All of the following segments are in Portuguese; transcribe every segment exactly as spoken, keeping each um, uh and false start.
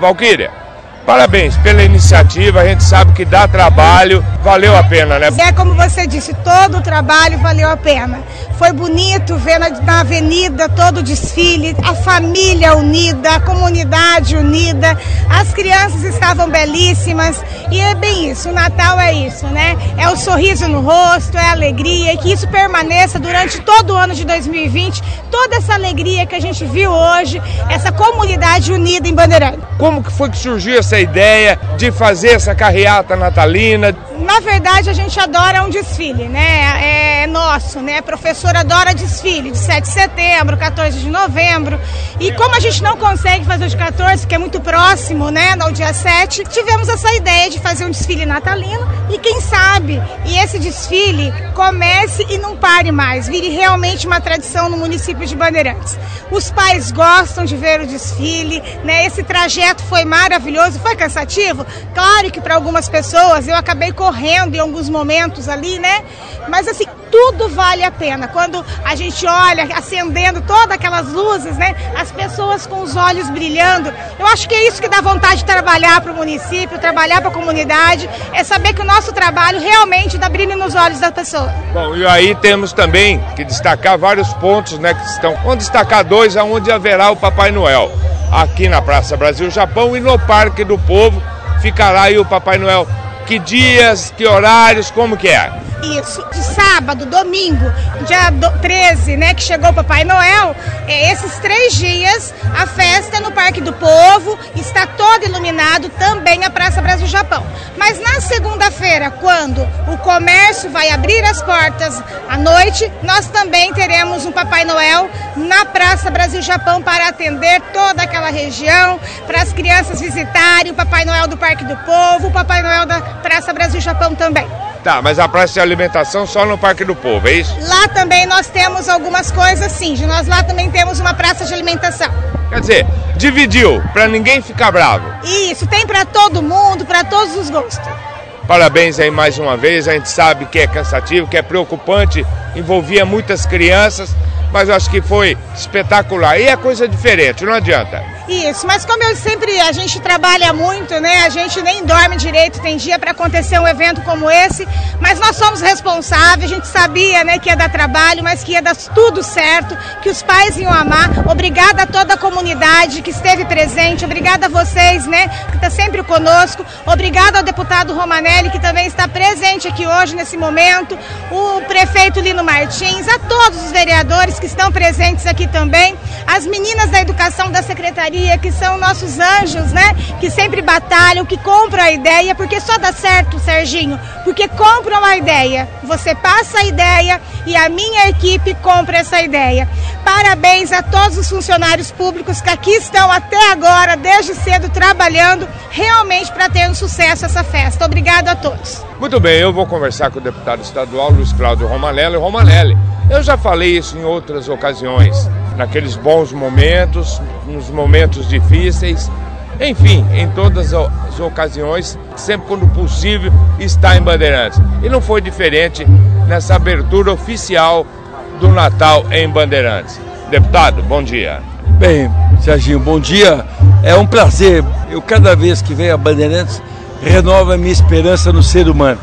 Valquíria, parabéns pela iniciativa, a gente sabe que dá trabalho, valeu a pena, né? É como você disse, todo o trabalho valeu a pena. Foi bonito ver na, na avenida todo o desfile, a família unida, a comunidade unida, as crianças estavam belíssimas e é bem isso, o Natal é isso, né? É o sorriso no rosto, é a alegria e que isso permaneça durante todo o ano de dois mil e vinte, toda essa alegria que a gente viu hoje, essa comunidade unida em Bandeirantes. Como que foi que surgiu essa ideia de fazer essa carreata natalina? Na verdade, a gente adora um desfile, né? É nosso, né? A professora adora desfile de sete de setembro, quatorze de novembro. E como a gente não consegue fazer o de quatorze, que é muito próximo, né? No dia sete, tivemos essa ideia de fazer um desfile natalino e quem sabe, e esse desfile comece e não pare mais, vire realmente uma tradição no município de Bandeirantes. Os pais gostam de ver o desfile, né? Esse trajeto foi maravilhoso, foi cansativo? Claro que para algumas pessoas eu acabei correndo em alguns momentos ali, né? Mas assim, tudo vale a pena. Quando a gente olha acendendo todas aquelas luzes, né? As pessoas com os olhos brilhando. Eu acho que é isso que dá vontade de trabalhar para o município, trabalhar para a comunidade, é saber que o nosso trabalho realmente dá brilho nos olhos da pessoa. Bom, e aí temos também que destacar vários pontos, né? Que estão. Vamos destacar dois, aonde haverá o Papai Noel. Aqui na Praça Brasil-Japão e no Parque do Povo ficará aí o Papai Noel. Que dias, que horários, como que é? Isso, de sábado, domingo, dia treze, né, que chegou o Papai Noel, é, esses três dias, a festa no Parque do Povo, está todo iluminado, também a Praça Brasil-Japão. Mas na segunda-feira, quando o comércio vai abrir as portas à noite, nós também teremos um Papai Noel na Praça Brasil-Japão para atender toda aquela região, para as crianças visitarem o Papai Noel do Parque do Povo, o Papai Noel da Praça Brasil-Japão também. Tá, mas a praça de alimentação só no Parque do Povo, é isso? Lá também nós temos algumas coisas, sim. Nós lá também temos uma praça de alimentação. Quer dizer, dividiu, para ninguém ficar bravo. Isso, tem para todo mundo, para todos os gostos. Parabéns aí mais uma vez, a gente sabe que é cansativo, que é preocupante, envolvia muitas crianças, mas eu acho que foi espetacular. E é coisa diferente, não adianta. Isso, mas como eu sempre, a gente trabalha muito, né? A gente nem dorme direito, tem dia para acontecer um evento como esse, mas nós somos responsáveis, a gente sabia, né, que ia dar trabalho, mas que ia dar tudo certo, que os pais iam amar. Obrigada a toda a comunidade que esteve presente, obrigada a vocês, né, que está sempre conosco, obrigada ao deputado Romanelli, que também está presente aqui hoje nesse momento, o prefeito Lino Martins, a todos os vereadores que estão presentes aqui também, as meninas da educação da secretaria, que são nossos anjos, né? Que sempre batalham, que compram a ideia, porque só dá certo, Serginho, porque compram a ideia. Você passa a ideia e a minha equipe compra essa ideia. Parabéns a todos os funcionários públicos que aqui estão até agora, desde cedo, trabalhando realmente para ter um sucesso essa festa. Obrigado a todos. Muito bem, eu vou conversar com o deputado estadual Luiz Cláudio Romanelli. Romanelli, eu já falei isso em outras ocasiões, naqueles bons momentos, nos momentos difíceis, enfim, em todas as ocasiões, sempre quando possível, está em Bandeirantes. E não foi diferente nessa abertura oficial do Natal em Bandeirantes. Deputado, bom dia. Bem, Serginho, bom dia. É um prazer. Eu, cada vez que venho a Bandeirantes, renova a minha esperança no ser humano.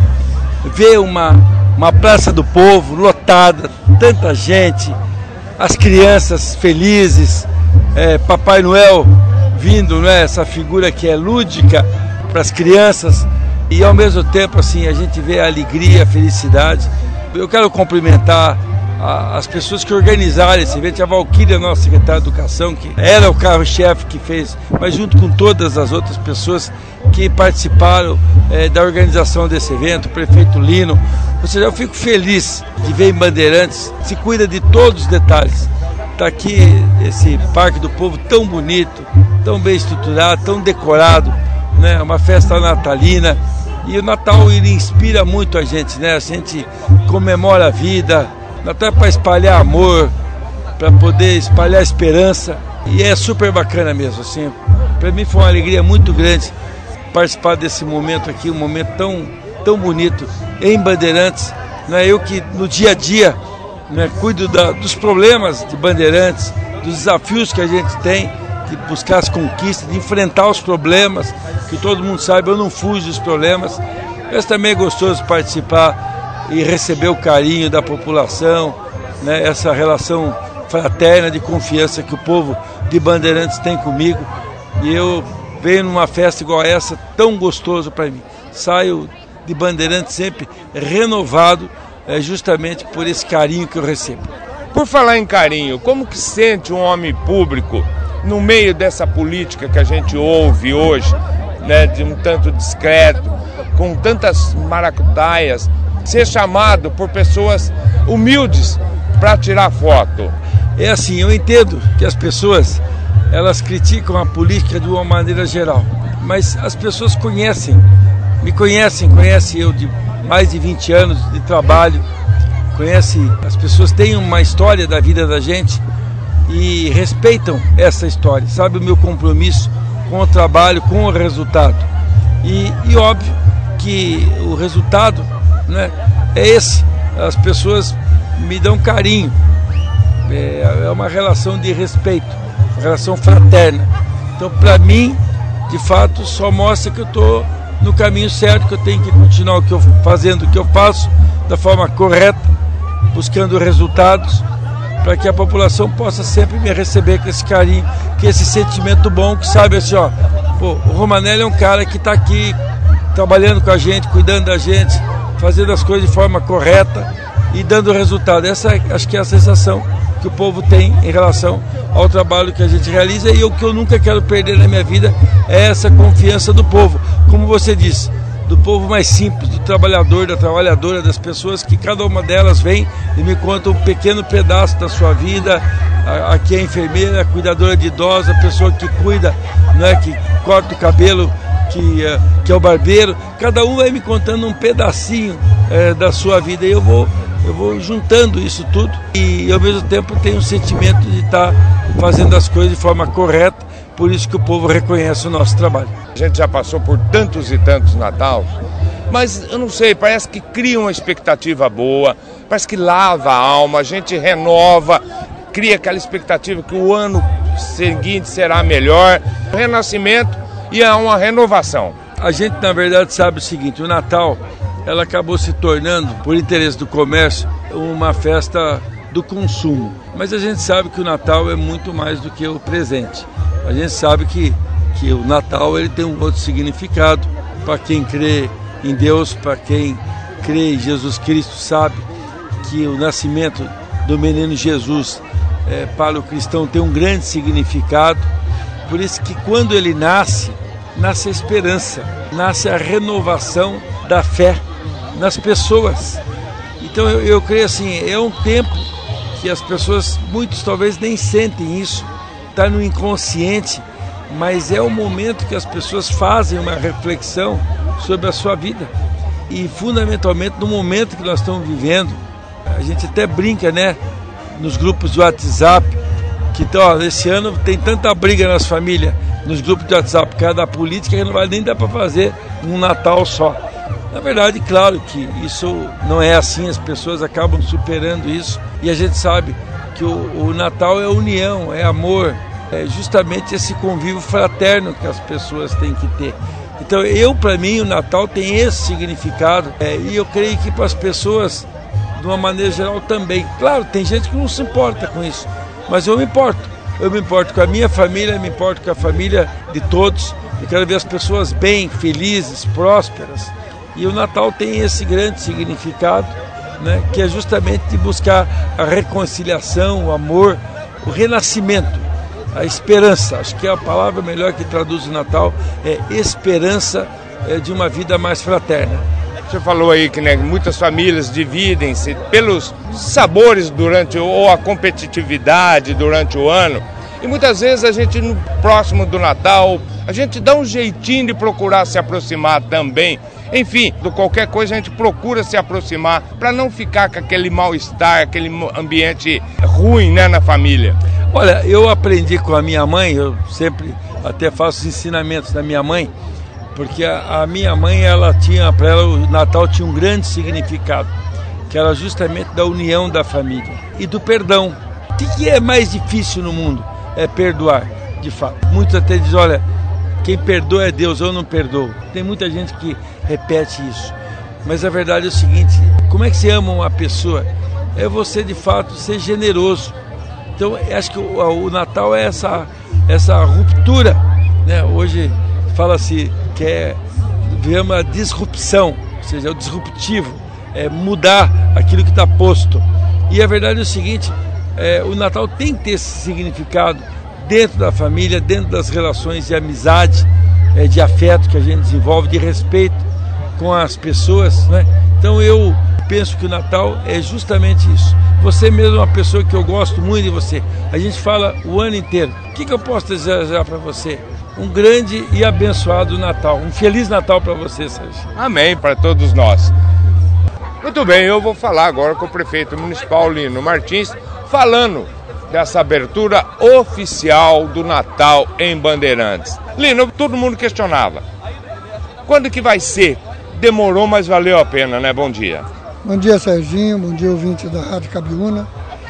Ver uma, uma Praça do Povo lotada, tanta gente, as crianças felizes, é, Papai Noel vindo, né, essa figura que é lúdica para as crianças e ao mesmo tempo assim a gente vê a alegria, a felicidade. Eu quero cumprimentar a, as pessoas que organizaram esse evento, a Valquíria, nossa secretária de Educação, que era o carro-chefe que fez, mas junto com todas as outras pessoas que participaram é, da organização desse evento, o prefeito Lino. Ou seja, eu fico feliz de ver em Bandeirantes, se cuida de todos os detalhes. Está aqui esse Parque do Povo tão bonito, tão bem estruturado, tão decorado, né? Uma festa natalina. E o Natal ele inspira muito a gente, né? A gente comemora a vida, Natal é para espalhar amor, para poder espalhar esperança. E é super bacana mesmo, assim. Para mim foi uma alegria muito grande participar desse momento aqui, um momento tão, tão bonito em Bandeirantes. Né? Eu que no dia a dia, né, cuido da, dos problemas de Bandeirantes, dos desafios que a gente tem, de buscar as conquistas, de enfrentar os problemas, que todo mundo sabe, eu não fujo dos problemas. Mas também é gostoso participar e receber o carinho da população, né? Essa relação fraterna de confiança que o povo de Bandeirantes tem comigo. E eu venho numa festa igual essa, tão gostoso para mim. Saio de Bandeirantes sempre renovado, é, justamente por esse carinho que eu recebo. Por falar em carinho, como que sente um homem público no meio dessa política que a gente ouve hoje, né, de um tanto discreto, com tantas maracutaias, ser chamado por pessoas humildes para tirar foto? É assim, eu entendo que as pessoas, elas criticam a política de uma maneira geral, mas as pessoas conhecem, me conhecem, conhecem eu de mais de vinte anos de trabalho, conhecem, as pessoas têm uma história da vida da gente e respeitam essa história, sabe o meu compromisso com o trabalho, com o resultado. E, e óbvio que o resultado, né, é esse, as pessoas me dão carinho, é, é uma relação de respeito, uma relação fraterna. Então, para mim, de fato, só mostra que eu estou no caminho certo, que eu tenho que continuar o que eu, fazendo o que eu faço da forma correta, buscando resultados, para que a população possa sempre me receber com esse carinho, com esse sentimento bom, que sabe assim, ó, pô, o Romanelli é um cara que está aqui trabalhando com a gente, cuidando da gente, fazendo as coisas de forma correta e dando resultado. Essa acho que é a sensação que o povo tem em relação ao trabalho que a gente realiza, e o que eu nunca quero perder na minha vida é essa confiança do povo, como você disse, do povo mais simples, do trabalhador, da trabalhadora, das pessoas que cada uma delas vem e me conta um pequeno pedaço da sua vida. Aqui é a enfermeira, a cuidadora de idosos, a pessoa que cuida, né, que corta o cabelo, que, que é o barbeiro. Cada um vai me contando um pedacinho é, da sua vida, e eu vou, eu vou juntando isso tudo, e ao mesmo tempo tenho um sentimento de estar fazendo as coisas de forma correta. Por isso que o povo reconhece o nosso trabalho. A gente já passou por tantos e tantos Natal, mas eu não sei, parece que cria uma expectativa boa, parece que lava a alma, a gente renova, cria aquela expectativa que o ano seguinte será melhor, renascimento e há uma renovação. A gente, na verdade, sabe o seguinte, o Natal, ela acabou se tornando, por interesse do comércio, uma festa do consumo. Mas a gente sabe que o Natal é muito mais do que o presente. A gente sabe que, que o Natal ele tem um outro significado. Para quem crê em Deus, para quem crê em Jesus Cristo, sabe que o nascimento do menino Jesus é, para o cristão tem um grande significado. Por isso que quando ele nasce, nasce a esperança, nasce a renovação da fé nas pessoas. Então eu, eu creio assim, é um tempo que as pessoas, muitos talvez nem sentem isso, está no inconsciente, mas é o momento que as pessoas fazem uma reflexão sobre a sua vida. E fundamentalmente no momento que nós estamos vivendo, a gente até brinca, né, nos grupos de WhatsApp, que então, esse ano tem tanta briga nas famílias, nos grupos de WhatsApp, por causa da política, que não vai nem dar para fazer um Natal só. Na verdade, claro que isso não é assim, as pessoas acabam superando isso, e a gente sabe que o, o Natal é união, é amor, é justamente esse convívio fraterno que as pessoas têm que ter. Então, eu, para mim, o Natal tem esse significado, é, e eu creio que para as pessoas, de uma maneira geral, também. Claro, tem gente que não se importa com isso, mas eu me importo. Eu me importo com a minha família, eu me importo com a família de todos. Eu quero ver as pessoas bem, felizes, prósperas. E o Natal tem esse grande significado, né, que é justamente de buscar a reconciliação, o amor, o renascimento, a esperança. Acho que a palavra melhor que traduz o Natal é esperança, é, de uma vida mais fraterna. Você falou aí que, né, muitas famílias dividem-se pelos sabores durante ou a competitividade durante o ano, e muitas vezes a gente, no próximo do Natal, a gente dá um jeitinho de procurar se aproximar também. Enfim, de qualquer coisa a gente procura se aproximar para não ficar com aquele mal-estar, aquele ambiente ruim, né, na família. Olha, eu aprendi com a minha mãe, eu sempre até faço ensinamentos da minha mãe, porque a, a minha mãe, ela tinha, para ela o Natal tinha um grande significado, que era justamente da união da família e do perdão. O que é mais difícil no mundo? É perdoar. de fato. Muitos até dizem, olha, quem perdoa é Deus, eu não perdoo. Tem muita gente que repete isso. Mas a verdade é o seguinte, como é que se ama uma pessoa? É você, de fato, ser generoso. Então, eu acho que o, o Natal é essa, essa ruptura, né? Hoje fala-se que é ver uma disrupção, ou seja, é o disruptivo, é mudar aquilo que está posto. E a verdade é o seguinte, é, o Natal tem que ter esse significado dentro da família, dentro das relações de amizade, é, de afeto que a gente desenvolve, de respeito com as pessoas, né? Então eu penso que o Natal é justamente isso. Você mesmo é uma pessoa que eu gosto muito de você. A gente fala o ano inteiro. O que, que eu posso desejar para você? Um grande e abençoado Natal. Um Feliz Natal para você, Sérgio. Amém, para todos nós. Muito bem, eu vou falar agora com o prefeito municipal Lino Martins, falando dessa abertura oficial do Natal em Bandeirantes. Lino, todo mundo questionava. Quando que vai ser? Demorou, mas valeu a pena, né? Bom dia. Bom dia, Serginho. Bom dia, ouvinte da Rádio Cabiúna.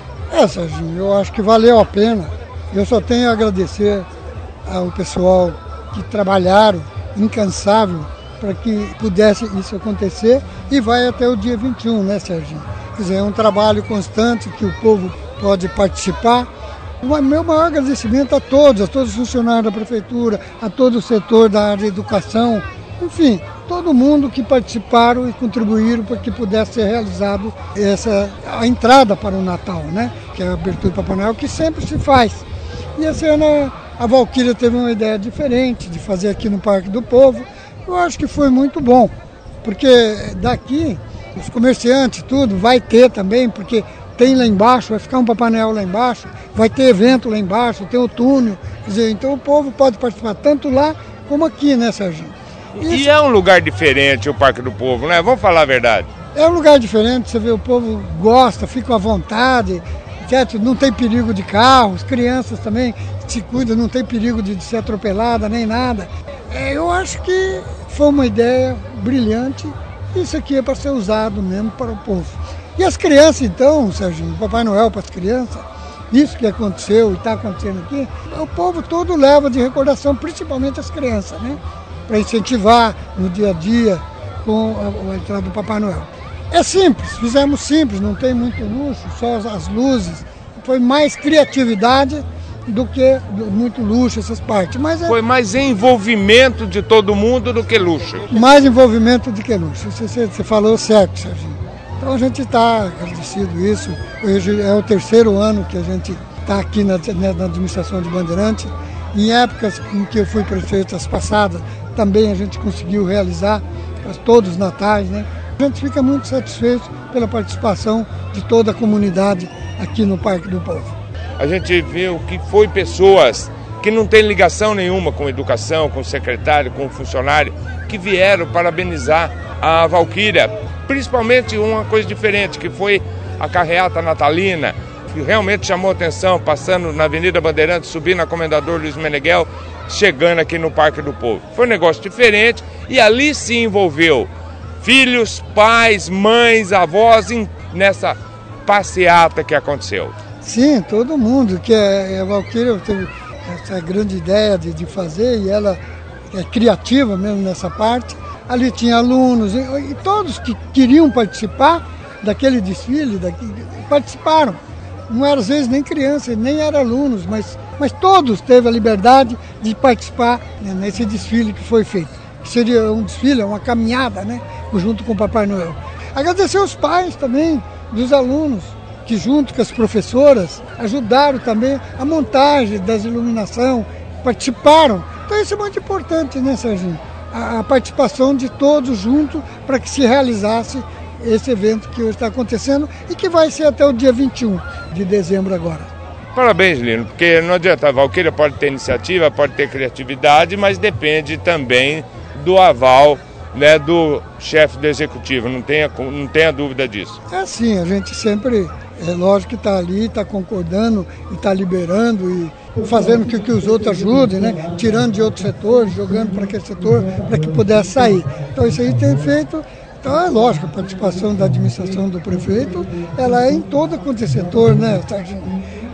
É, Serginho, eu acho que valeu a pena. Eu só tenho a agradecer ao pessoal que trabalharam incansável para que pudesse isso acontecer e vai até o dia vinte e um, né, Serginho? Quer dizer, é um trabalho constante que o povo pode participar. O meu maior agradecimento a todos, a todos os funcionários da prefeitura, a todo o setor da área de educação, enfim, todo mundo que participaram e contribuíram para que pudesse ser realizado essa, a entrada para o Natal, né? Que é a abertura do Papai Noel, que sempre se faz. E esse ano a Valquíria teve uma ideia diferente de fazer aqui no Parque do Povo. Eu acho que foi muito bom, porque daqui os comerciantes, tudo, vai ter também, porque tem lá embaixo, vai ficar um Papai Noel lá embaixo, vai ter evento lá embaixo, tem o túnel, quer dizer, então o povo pode participar tanto lá como aqui, né, Serginho? Isso. E é um lugar diferente o Parque do Povo, né? Vamos falar a verdade. É um lugar diferente, você vê, o povo gosta, fica à vontade, certo? Não tem perigo de carros, crianças também se cuidam, não tem perigo de, de ser atropelada nem nada. É, eu acho que foi uma ideia brilhante, isso aqui é para ser usado mesmo para o povo. E as crianças então, Serginho, Papai Noel para as crianças, isso que aconteceu e está acontecendo aqui, o povo todo leva de recordação, principalmente as crianças, né? Para incentivar no dia a dia com a, a entrada do Papai Noel. É simples, fizemos simples, não tem muito luxo, só as, as luzes. Foi mais criatividade do que muito luxo, essas partes. Mas é, foi mais envolvimento de todo mundo do que luxo. Mais envolvimento do que luxo, você, você, você falou certo, Serginho. Então a gente está agradecido isso. Hoje é o terceiro ano que a gente está aqui na, na administração de Bandeirantes. Em épocas em que eu fui prefeito, as passadas, também a gente conseguiu realizar todos os natais, né? A gente fica muito satisfeito pela participação de toda a comunidade aqui no Parque do Povo. A gente viu que foi pessoas que não têm ligação nenhuma com educação, com o secretário, com o funcionário, que vieram parabenizar a Valquíria, principalmente uma coisa diferente, que foi a carreata natalina, que realmente chamou atenção, passando na Avenida Bandeirantes, subindo a Comendador Luiz Meneghel, chegando aqui no Parque do Povo. Foi um negócio diferente e ali se envolveu filhos, pais, mães, avós nessa passeata que aconteceu. Sim, todo mundo, que a Valquíria teve essa grande ideia de, de fazer e ela é criativa mesmo nessa parte. Ali tinha alunos e, e todos que queriam participar daquele desfile, daqui, participaram. Não era às vezes nem crianças, nem eram alunos, mas, mas todos teve a liberdade de participar, né, nesse desfile que foi feito. Que seria um desfile, uma caminhada, né, junto com o Papai Noel. Agradecer os pais também, dos alunos, que junto com as professoras ajudaram também a montagem das iluminação, participaram. Então isso é muito importante, né, Serginho? A, a participação de todos juntos para que se realizasse esse evento que hoje está acontecendo e que vai ser até o dia vinte e um de dezembro agora. Parabéns, Lino, porque não adianta, a Valquíria pode ter iniciativa, pode ter criatividade, mas depende também do aval, né, do chefe do executivo, não tenha, não tenha dúvida disso. É assim, a gente sempre, é lógico que está ali, está concordando e está liberando e fazendo com que os outros ajudem, né, tirando de outros setores, jogando para aquele setor, para que pudesse sair. Então isso aí tem feito. Então é lógico, a participação da administração do prefeito, ela é em todo quanto é setor, né, Serginho?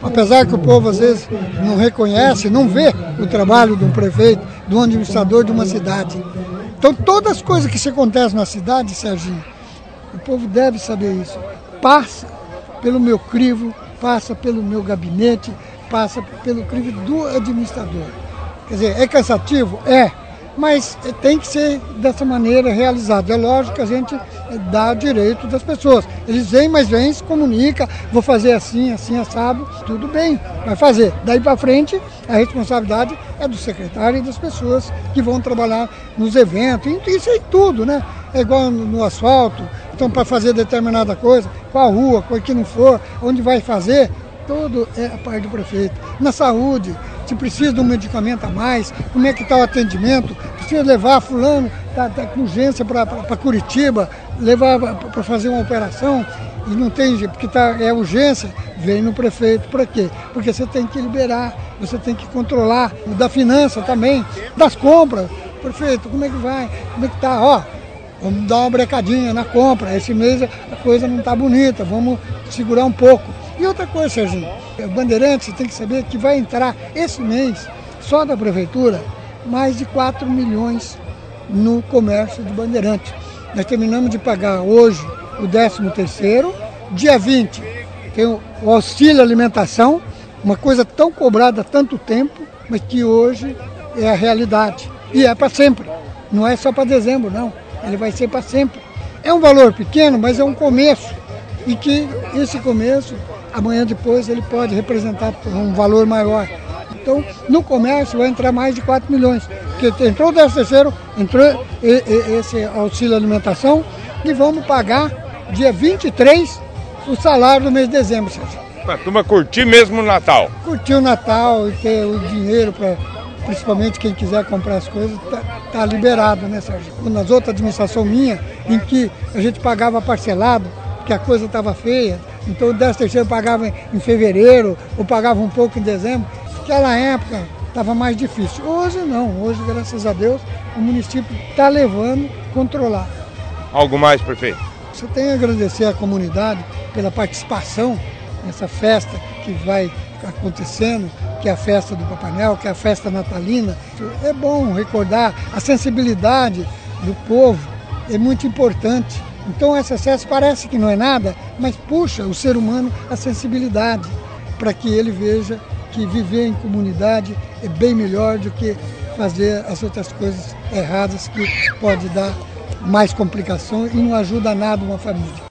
Apesar que o povo às vezes não reconhece, não vê o trabalho de um prefeito, de um administrador de uma cidade. Então todas as coisas que se acontecem na cidade, Serginho, o povo deve saber isso. Passa pelo meu crivo, passa pelo meu gabinete, passa pelo crivo do administrador. Quer dizer, é cansativo? É. Mas tem que ser dessa maneira realizado. É lógico que a gente dá direito das pessoas. Eles vêm, mas vêm, se comunica, vou fazer assim, assim, assado, tudo bem, vai fazer. Daí para frente, a responsabilidade é do secretário e das pessoas que vão trabalhar nos eventos, isso é tudo, né? É igual no, no asfalto, então para fazer determinada coisa, qual rua, qual que não for, onde vai fazer, tudo é a parte do prefeito. Na saúde, se precisa de um medicamento a mais, como é que está o atendimento, precisa levar fulano, está tá com urgência para Curitiba, levar para fazer uma operação e não tem, porque tá, é urgência, vem no prefeito. Por quê? Porque você tem que liberar, você tem que controlar, da finança também, das compras. Prefeito, como é que vai? Como é que está? Ó, vamos dar uma brecadinha na compra, esse mês a coisa não está bonita, vamos segurar um pouco. E outra coisa, Serginho, o Bandeirantes tem que saber que vai entrar esse mês, só da prefeitura, mais de quatro milhões no comércio de Bandeirantes. Nós terminamos de pagar hoje o décimo terceiro, dia vinte tem o auxílio alimentação, uma coisa tão cobrada há tanto tempo, mas que hoje é a realidade. E é para sempre, não é só para dezembro, não, ele vai ser para sempre. É um valor pequeno, mas é um começo, e que esse começo, amanhã depois, ele pode representar um valor maior. Então, no comércio vai entrar mais de quatro milhões, porque entrou o décimo terceiro, entrou esse auxílio alimentação, e vamos pagar dia vinte e três o salário do mês de dezembro, Sérgio. Para a turma curtir mesmo o Natal. Curtir o Natal e ter o dinheiro para, principalmente quem quiser comprar as coisas, tá, tá liberado, né, Sérgio? Nas outras administrações minha, em que a gente pagava parcelado, que a coisa estava feia, então o décimo terceiro pagava em fevereiro, ou pagava um pouco em dezembro. Naquela época estava mais difícil. Hoje não, hoje, graças a Deus, o município está levando a controlar. Algo mais, prefeito? Você tem a agradecer à comunidade pela participação nessa festa que vai acontecendo, que é a festa do Papai Noel, que é a festa natalina. É bom recordar a sensibilidade do povo, é muito importante. Então essa festa parece que não é nada, mas puxa o ser humano a sensibilidade para que ele veja que viver em comunidade é bem melhor do que fazer as outras coisas erradas que pode dar mais complicação e não ajuda nada uma família.